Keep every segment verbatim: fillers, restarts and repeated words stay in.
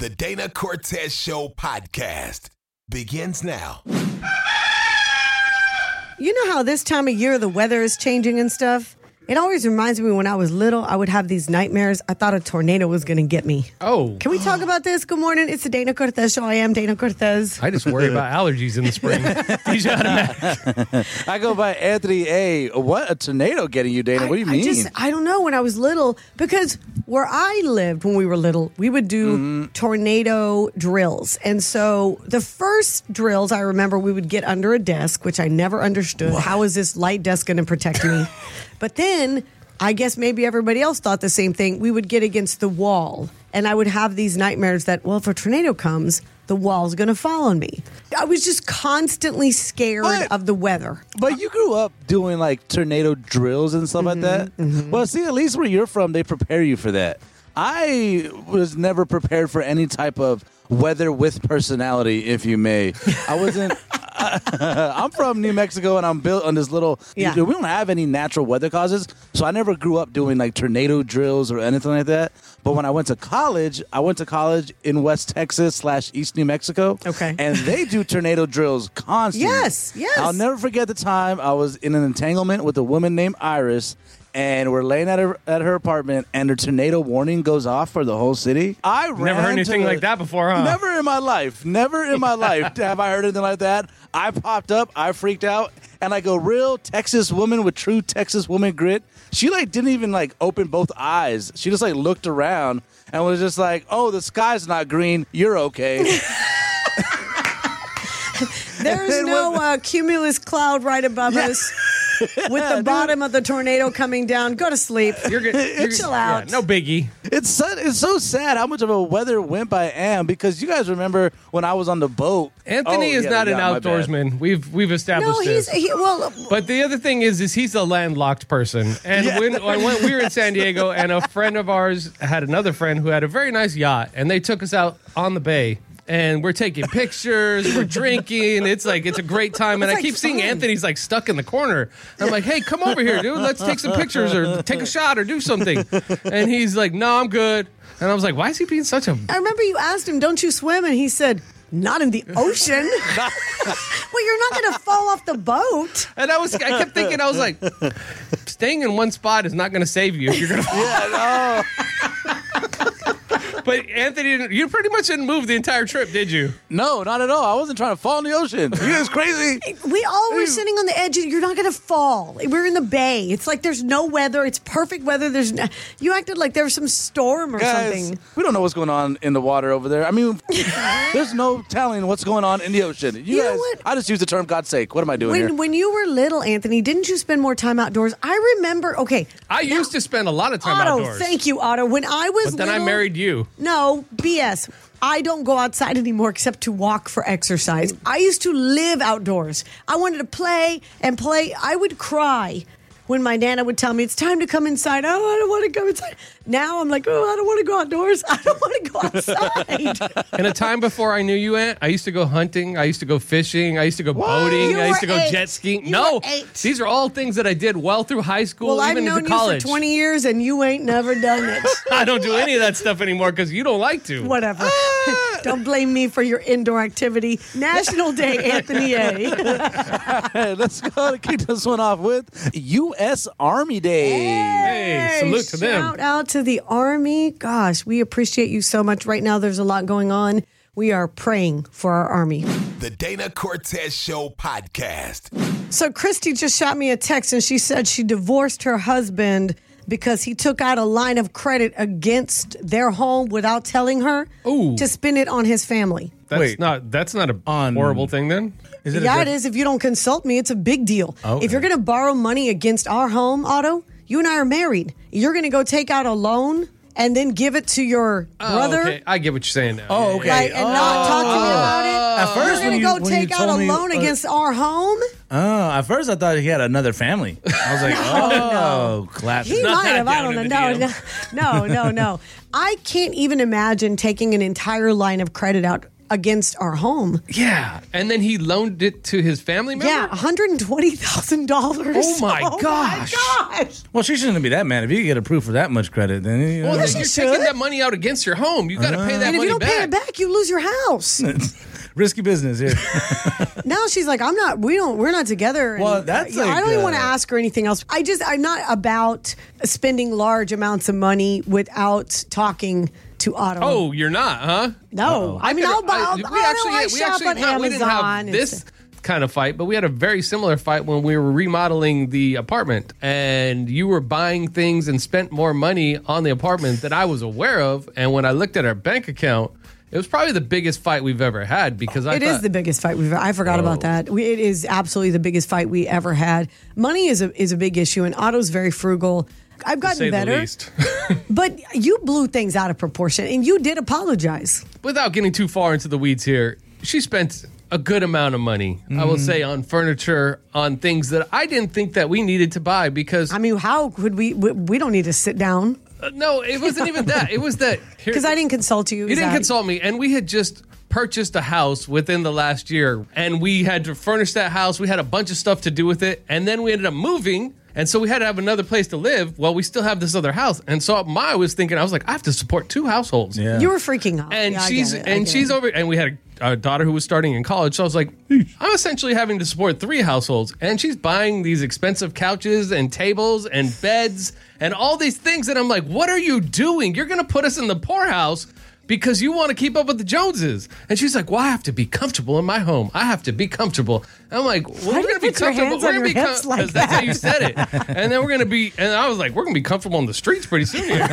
The Dana Cortez Show podcast begins now. You know how this time of year the weather is changing and stuff? It always reminds me when I was little, I would have these nightmares. I thought a tornado was going to get me. Oh. Can we talk about this? Good morning. It's the Dana Cortez Show. I am Dana Cortez. I just worry about allergies in the spring. These automatic. I go by Anthony A. What? A tornado getting you, Dana? I, What do you I mean? just, I don't know. When I was little, because where I lived when we were little, we would do mm-hmm. tornado drills. And so the first drills I remember we would get under a desk, which I never understood. What? How is this light desk going to protect me? But then, I guess maybe everybody else thought the same thing. We would get against the wall, and I would have these nightmares that, well, if a tornado comes, the wall's going to fall on me. I was just constantly scared but, of the weather. But you grew up doing, like, tornado drills and stuff mm-hmm, like that? Mm-hmm. Well, see, at least where you're from, they prepare you for that. I was never prepared for any type of weather with personality, if you may. I wasn't... I'm from New Mexico, and I'm built on this little... Yeah. We don't have any natural weather causes, so I never grew up doing, like, tornado drills or anything like that. But when I went to college, I went to college in West Texas slash East New Mexico. Okay. And they do tornado drills constantly. Yes, yes. I'll never forget the time I was in an entanglement with a woman named Iris, and we're laying at her at her apartment, and her tornado warning goes off for the whole city. I ran Never heard anything the, like that before, huh? Never in my life. Never in my life have I heard anything like that. I popped up. I freaked out. And like a real Texas woman with true Texas woman grit, she like didn't even like open both eyes. She just like looked around and was just like, oh, the sky's not green. You're okay. There's no uh, cumulus cloud right above yeah. us. With the bottom of the tornado coming down, go to sleep. You're good. You're, Chill out. Yeah, no biggie. It's so, it's so sad how much of a weather wimp I am, because you guys remember when I was on the boat. Anthony oh, is yeah, not yeah, an outdoorsman. We've we've established no, he's, this. He, well, but the other thing is, is he's a landlocked person. And yeah. when, when we were in San Diego, and a friend of ours had another friend who had a very nice yacht, and they took us out on the bay. And we're taking pictures, we're drinking. It's like, it's a great time. And it's I like keep fun. seeing Anthony's like stuck in the corner. I'm like, hey, come over here, dude. Let's take some pictures or take a shot or do something. And he's like, no, I'm good. And I was like, why is he being such a... I remember you asked him, don't you swim? And he said, not in the ocean. Well, you're not going to fall off the boat. And I was, I kept thinking, I was like, staying in one spot is not going to save you if you're going to fall. Yeah, no. But Anthony, you pretty much didn't move the entire trip, did you? No, not at all. I wasn't trying to fall in the ocean. You guys crazy? We all were sitting on the edge. You're not going to fall. We're in the bay. It's like there's no weather. It's perfect weather. There's no, you acted like there was some storm or guys, something. We don't know what's going on in the water over there. I mean, there's no telling what's going on in the ocean. You, you guys, know what? I just use the term God's sake. What am I doing when, here? When you were little, Anthony, didn't you spend more time outdoors? I remember, okay. I now, used to spend a lot of time Otto, outdoors. Thank you, Otto. When I was But then little, I married you. No, B S. I don't go outside anymore except to walk for exercise. I used to live outdoors. I wanted to play and play. I would cry when my Nana would tell me, it's time to come inside. Oh, I don't want to come inside. Now I'm like, oh, I don't want to go outdoors. I don't want to go outside. In a time before I knew you, Aunt, I used to go hunting. I used to go fishing. I used to go what? boating. You I used to were go eight. jet skiing. You no, were eight. These are all things that I did well through high school, well, even I've known into college. you for twenty years, and you ain't never done it. I don't do any of that stuff anymore because you don't like to. Whatever. Don't blame me for your indoor activity. National Day, Anthony A. Hey, let's go to kick this one off with U S Army Day. Hey, hey salute to them. Shout out to the Army. Gosh, we appreciate you so much. Right now, there's a lot going on. We are praying for our Army. The Dana Cortez Show podcast. So Christy just shot me a text, and she said she divorced her husband because he took out a line of credit against their home without telling her Ooh. to spend it on his family. That's Wait. not that's not a On- horrible thing then? Is it Yeah, a it is. If you don't consult me, it's a big deal. Okay. If you're going to borrow money against our home, Otto, you and I are married. You're going to go take out a loan and then give it to your Oh, brother. okay. I get what you're saying now. Oh, Yeah, okay. yeah, Like, and not talk to me about it. At first, You're when going you- to go when you take out a told me, loan uh, against our home? Oh, at first I thought he had another family. I was like, oh, classic. He not might that have. I down don't in know. the No, no, no, no. I can't even imagine taking an entire line of credit out against our home. Yeah. And then he loaned it to his family member? Yeah, one hundred twenty thousand dollars. Oh, my gosh. Oh, my gosh. Well, she shouldn't be that mad. If you get approved for that much credit, then you know, Well, Yeah, then she you're should. taking that money out against your home. You got to pay that And if money you don't back. pay it back, you lose your house. risky business here. Now she's like, I'm not, we don't, we're not together. And, Well, that's uh, I like, don't even want to uh, ask her anything else. I just, I'm not about spending large amounts of money without talking to Otto. Oh, you're not, huh? no. I mean, I'll buy, I'll, we I, I, actually, I we shop actually, on no, we didn't Amazon. have and this stuff. kind of fight, but we had a very similar fight when we were remodeling the apartment, and you were buying things and spent more money on the apartment than I was aware of. And when I looked at our bank account, it was probably the biggest fight we've ever had because I It thought, is the biggest fight we've. I forgot about that. We, it is absolutely the biggest fight we ever had. Money is a is a big issue, and Otto's very frugal. I've to gotten say the better, least. but you blew things out of proportion, and you did apologize. Without getting too far into the weeds here, she spent a good amount of money, I will say, on furniture, on things that I didn't think that we needed to buy because I mean, how could we? We, we don't need to sit down uh, no, it wasn't even that. It was that here- because I didn't consult you. You Is didn't that- consult me, and we had just purchased a house within the last year, and we had to furnish that house. We had a bunch of stuff to do with it, and then we ended up moving, and so we had to have another place to live. Well, we still have this other house, and so my I was thinking, I was like, I have to support two households. Yeah. You were freaking out, And Yeah, I she's get it, I and get she's it. over, and we had a, a daughter who was starting in college. So I was like, I'm essentially having to support three households, and she's buying these expensive couches and tables and beds and all these things. And I'm like, what are you doing? You're going to put us in the poorhouse because you want to keep up with the Joneses. And she's like, well, I have to be comfortable in my home. I have to be comfortable. And I'm like, well, Why we're do you going to be put your comfortable. hands We're on gonna your be com- hips like 'cause that's how that? you said it. And then we're going to be, and I was like, we're going to be comfortable in the streets pretty soon here.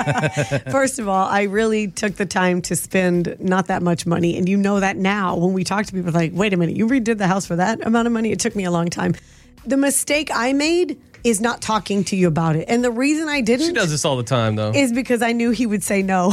First of all, I really took the time to spend not that much money. And you know that now when we talk to people, like, wait a minute, you redid the house for that amount of money? It took me a long time. The mistake I made is not talking to you about it. And the reason I didn't She does this all the time, though. is because I knew he would say no.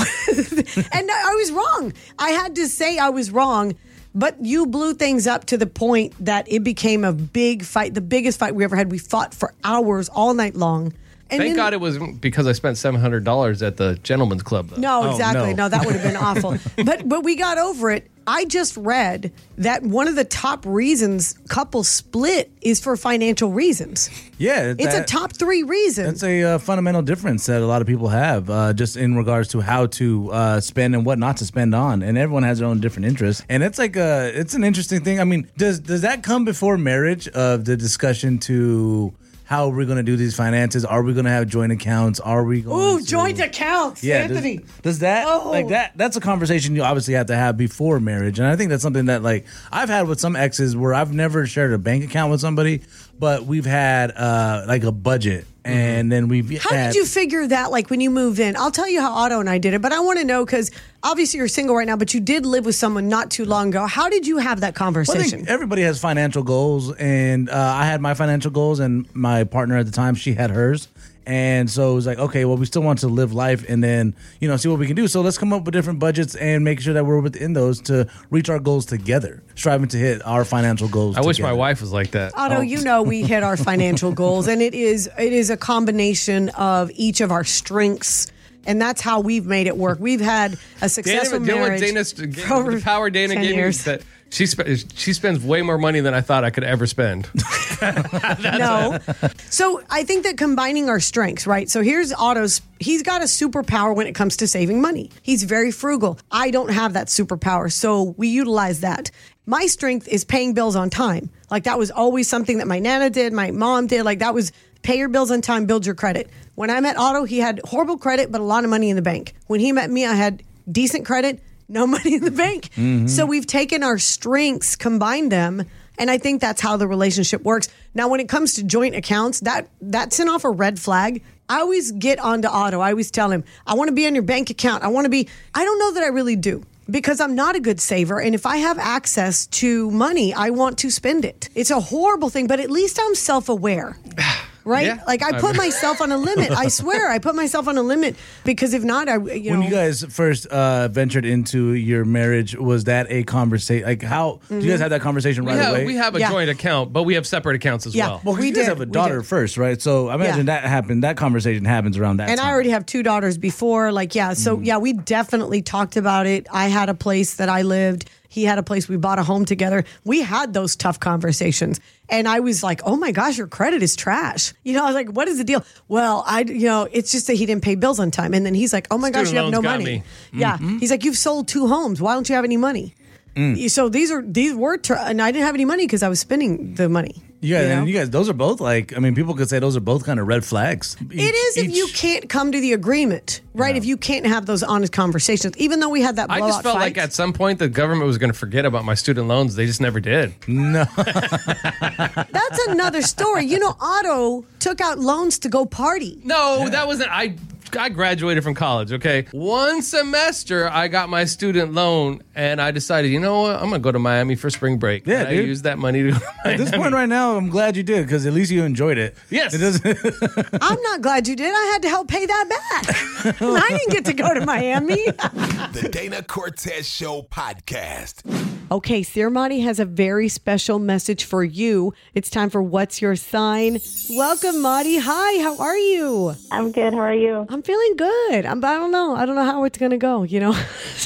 And I was wrong. I had to say I was wrong. But you blew things up to the point that it became a big fight, the biggest fight we ever had. We fought for hours all night long. And Thank then- God it was because I spent seven hundred dollars at the Gentleman's Club, though. No, Oh, exactly. no. No, that would have been awful. But but we got over it. I just read that one of the top reasons couples split is for financial reasons. Yeah, It's a that- top three reason. That's a uh, fundamental difference that a lot of people have, uh, just in regards to how to uh, spend and what not to spend on, and everyone has their own different interests. And it's like a, it's an interesting thing. I mean, does does that come before marriage of the discussion to how are we going to do these finances? Are we going to have joint accounts? Are we going? Ooh, to, joint accounts, Yeah, does- Anthony. Does, that Oh. like that? That's a conversation you obviously have to have before marriage, and I think that's something that like I've had with some exes where I've never shared a bank account with somebody, but we've had uh, like a budget, and then we've How had, did you figure that, like, when you moved in? I'll tell you how Otto and I did it, but I want to know, because obviously you're single right now, but you did live with someone not too long ago. How did you have that Well, I conversation? think everybody has financial goals, and uh, I had my financial goals, and my partner at the time, she had hers. And so it was like, okay, well, we still want to live life and then, you know, see what we can do. So let's come up with different budgets and make sure that we're within those to reach our goals together, striving to hit our financial goals. I wish my together. wife was like that. Otto, you know we hit our financial goals, and it is it is a combination of each of our strengths, and that's how we've made it work. We've had a successful Dana, you know what marriage Dana, for over the power Dana ten gave me years. is that she sp- she spends way more money than I thought I could ever spend. No. So I think that combining our strengths, right? So here's Otto's, he's got a superpower when it comes to saving money. He's very frugal. I don't have that superpower. So we utilize that. My strength is paying bills on time. Like that was always something that my Nana did, my mom did. Like that was pay your bills on time, build your credit. When I met Otto, he had horrible credit, but a lot of money in the bank. When he met me, I had decent credit, no money in the bank. So we've taken our strengths, combined them, and I think that's how the relationship works. Now, when it comes to joint accounts, that that sent off a red flag. I always get onto Otto. I always tell him, I want to be on your bank account. I want to be, I don't know that I really do, because I'm not a good saver. And if I have access to money, I want to spend it. It's a horrible thing, but at least I'm self-aware. Right? Yeah. Like I put myself on a limit. I swear, I put myself on a limit, because if not, I you When know. you guys first uh, ventured into your marriage, was that a conversation? Like, how do you guys have that conversation we right have away? we have a Yeah. joint account, but we have separate accounts as Yeah. well. well, 'cause we you guys did, have a we daughter did. first, right? So I imagine Yeah. that happened. That conversation happens around that And time. I already have two daughters before. Like, yeah. So, Mm. yeah, we definitely talked about it. I had a place that I lived. He had a place. We bought a home together. We had those tough conversations. And I was like, oh my gosh, your credit is trash. You know, I was like, what is the deal? Well, I, you know, it's just that he didn't pay bills on time. And then he's like, oh my Student gosh, you have loans no got money. me. Yeah. Mm-hmm. He's like, you've sold two homes. Why don't you have any money? Mm. So these are, these were, tr- and I didn't have any money because I was spending the money. Yeah, you know? and you guys, those are both like, I mean, people could say those are both kind of red flags. Each, It is if each- you can't come to the agreement, right? Yeah. If you can't have those honest conversations, even though we had that I blowout just felt fight. like at some point the government was going to forget about my student loans. They just never did. No. That's another story. You know, Otto took out loans to go party. No, that wasn't. I I graduated from college. Okay, one semester I got my student loan, and I decided, you know what, I'm gonna go to Miami for spring break. Yeah, and I dude. used that money to. Go to At this Miami. point right now, I'm glad you did because at least you enjoyed it. Yes. It doesn't. I'm not glad you did. I had to help pay that back. I didn't get to go to Miami. The Dana Cortez Show podcast. Okay, Sirmati has a very special message for you. It's time for What's Your Sign? Welcome, Madi. Hi, how are you? I'm good. How are you? I'm feeling good. I'm, I don't know. I don't know how it's going to go, you know.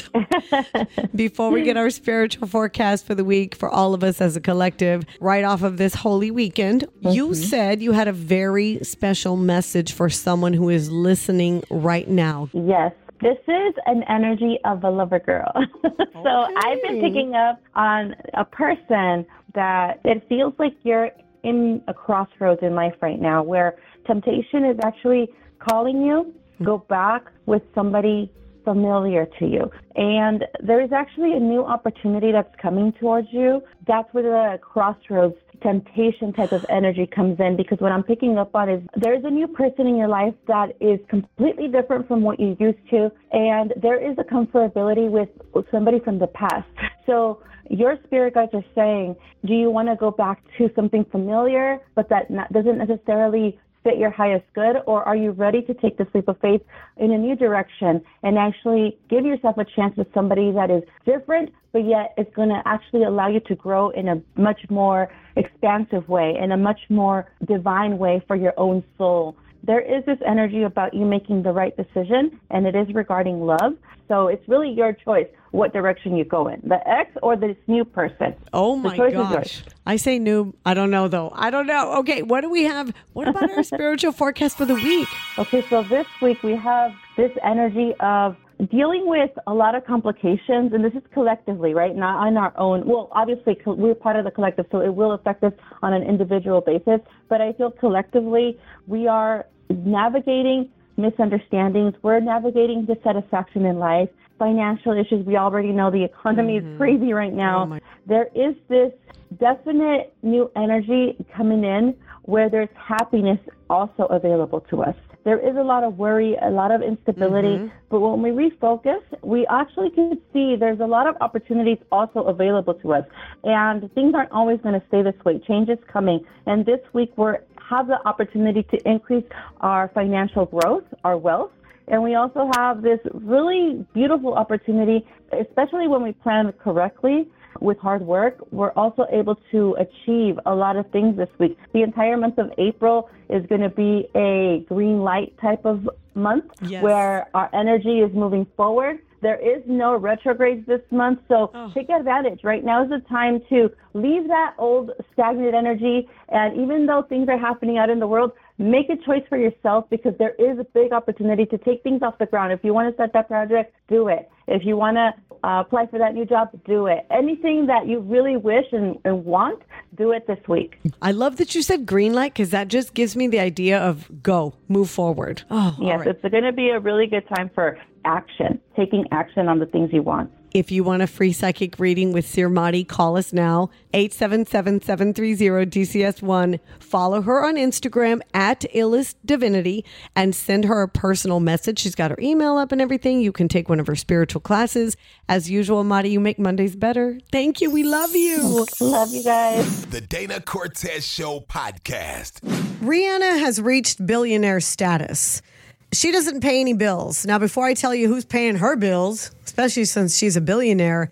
Before we get our spiritual forecast for the week for all of us as a collective, right off of this holy weekend, you said you had a very special message for someone who is listening right now. Yes. This is an energy of a lover girl. So I've been picking up on a person that it feels like you're in a crossroads in life right now where temptation is actually calling you, go back with somebody familiar to you. And there is actually a new opportunity that's coming towards you. That's where the crossroads temptation type of energy comes in, because what I'm picking up on is there's a new person in your life that is completely different from what you used to, and there is a comfortability with somebody from the past. So your spirit guides are saying, do you want to go back to something familiar, but that not, doesn't necessarily fit your highest good, or are you ready to take this leap of faith in a new direction and actually give yourself a chance with somebody that is different, but yet it's going to actually allow you to grow in a much more expansive way, in a much more divine way for your own soul? There is this energy about you making the right decision, and it is regarding love. So it's really your choice what direction you go in, the ex or this new person. Oh The my choice is gosh. yours. I say new. I don't know though. I don't know. Okay, what do we have? What about our spiritual forecast for the week? Okay, so this week we have this energy of dealing with a lot of complications, and this is collectively, right? Not on our own. Well, obviously, co- we're part of the collective, so it will affect us on an individual basis. But I feel collectively we are navigating misunderstandings. We're navigating dissatisfaction in life, financial issues. We already know the economy is crazy right now. Oh my- There is this definite new energy coming in where there's happiness also available to us. There is a lot of worry, a lot of instability, but when we refocus, we actually can see there's a lot of opportunities also available to us. And things aren't always going to stay this way. Change is coming. And this week we have the opportunity to increase our financial growth, our wealth. And we also have this really beautiful opportunity, especially when we plan correctly with hard work. We're also able to achieve a lot of things this week. The entire month of April is going to be a green light type of month, Yes. where our energy is moving forward. There is no retrogrades this month, so Oh. take advantage. Right now is the time to leave that old stagnant energy, and even though things are happening out in the world, make a choice for yourself, because there is a big opportunity to take things off the ground. If you want to start that project, do it. If you want to uh, apply for that new job, do it. Anything that you really wish and, and want, do it this week. I love that you said green light, because that just gives me the idea of go, move forward. Oh, all Yes, right. it's going to be a really good time for action, taking action on the things you want. If you want a free psychic reading with Sirmati, call us now, eight seven seven, seven three zero, D C S one. Follow her on Instagram at Illest Divinity and send her a personal message. She's got her email up and everything. You can take one of her spiritual classes. As usual, Madi, you make Mondays better. Thank you. We love you. Love you guys. The Dana Cortez Show podcast. Rihanna has reached billionaire status. She doesn't pay any bills. Now, before I tell you who's paying her bills, especially since she's a billionaire,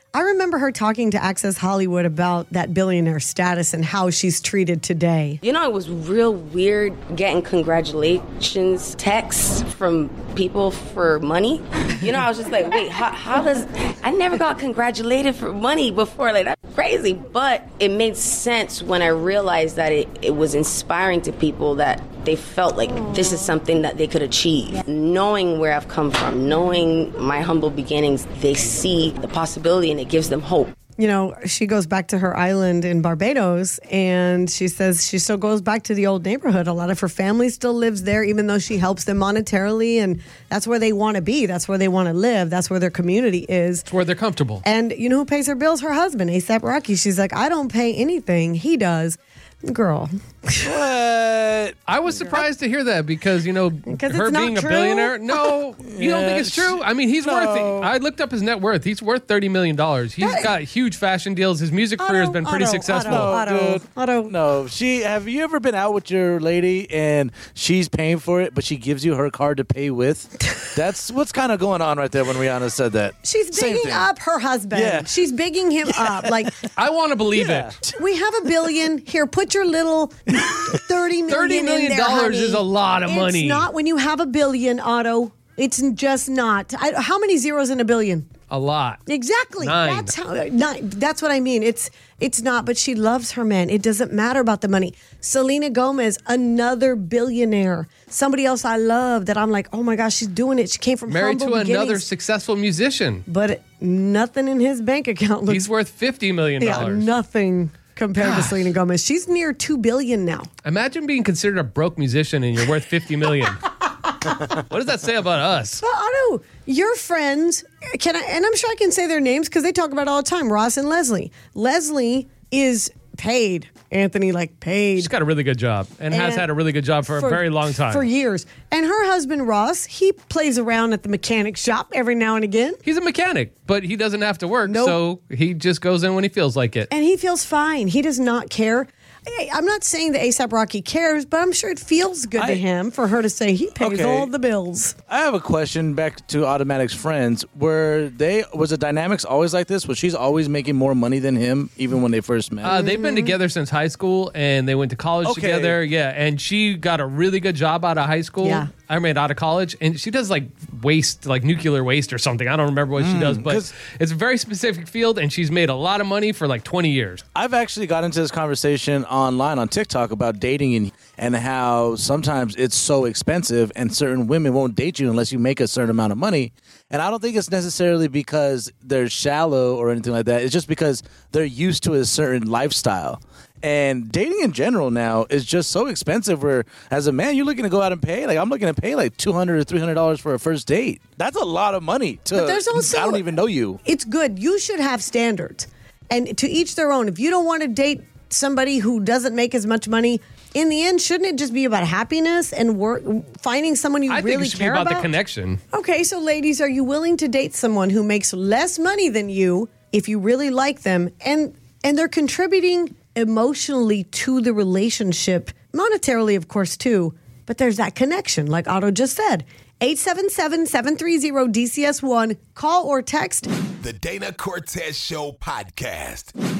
I remember her talking to Access Hollywood about that billionaire status and how she's treated today. You know, it was real weird getting congratulations texts from people for money. You know, I was just like, wait, how, how does... I never got congratulated for money before. Like, that's crazy. But it made sense when I realized that it, it was inspiring to people that they felt like this is something that they could achieve. Knowing where I've come from, knowing my humble beginnings, they see the possibility and it gives them hope. You know, she goes back to her island in Barbados and she says she still goes back to the old neighborhood. A lot of her family still lives there, even though she helps them monetarily. And that's where they want to be. That's where they want to live. That's where their community is. It's where they're comfortable. And you know who pays her bills? Her husband, A$AP Rocky. She's like, I don't pay anything. He does. Girl. What? I was surprised to hear that because, you know, Because her it's not being a true? billionaire. No, you don't think it's true? I mean, he's No. worth, I looked up his net worth. He's worth thirty million dollars. He's That- got huge fashion deals. His music career has been pretty Otto, successful. Otto, Otto, dude. Otto. No, she. Have you ever been out with your lady and she's paying for it, but she gives you her card to pay with? That's what's kind of going on right there when Rihanna said that. She's Same bigging thing. up her husband. Yeah. She's bigging him up. Like, I want to believe Yeah. it. we have a billion. Here, put your little thirty million thirty million in there, dollars honey. is a lot of It's money. not when you have a billion, Otto. It's just not. I, how many zeros in a billion? A lot. Exactly. Nine. That's how. Nine. That's what I mean. It's it's not. But she loves her man. It doesn't matter about the money. Selena Gomez, another billionaire. Somebody else I love that I'm like, oh my gosh, she's doing it. She came from Married humble to another beginnings. successful musician. But nothing in his bank account looks. He's worth fifty million yeah, dollars. nothing compared to Selena Gomez. She's near two billion now. Imagine being considered a broke musician and you're worth fifty million dollars. What does that say about us? But Otto, your friends, can I? And I'm sure I can say their names because they talk about it all the time. Ross and Leslie. Leslie is paid. Anthony, like paid. She's got a really good job and, has And had a really good job for, a very long time. For years. And her husband, Ross, he plays around at the mechanic shop every now and again. He's a mechanic, but he doesn't have to work, Nope. so he just goes in when he feels like it. And he feels fine. He does not care. I- I'm not saying that A$AP Rocky cares, but I'm sure it feels good I- to him for her to say he pays Okay. all the bills. I have a question back to Automatic's friends. Were they was the dynamics always like this? Was she's always making more money than him, even when they first met? Uh, they've been together since high school, and they went to college Okay. together. Yeah, and she got a really good job out of high school. Yeah. I mean, out of college, and she does like waste, like nuclear waste or something. I don't remember what she does, but 'cause- it's a very specific field, and she's made a lot of money for like twenty years. I've actually got into this conversation online on TikTok about dating and and how sometimes it's so expensive and certain women won't date you unless you make a certain amount of money. And I don't think it's necessarily because they're shallow or anything like that. It's just because they're used to a certain lifestyle. And dating in general now is just so expensive where as a man you're looking to go out and pay like I'm looking to pay like two hundred or three hundred dollars for a first date. That's a lot of money to But there's also- I don't even know you. It's good. You should have standards. And to each their own. If you don't want to date somebody who doesn't make as much money, in the end, shouldn't it just be about happiness and work, finding someone you I really think it should be care about, about? the connection. Okay, so ladies, are you willing to date someone who makes less money than you if you really like them and and they're contributing emotionally to the relationship, monetarily, of course, too, but there's that connection, like Otto just said. eight seven seven, seven three zero, D C S one. Call or text. The Dana Cortez Show podcast.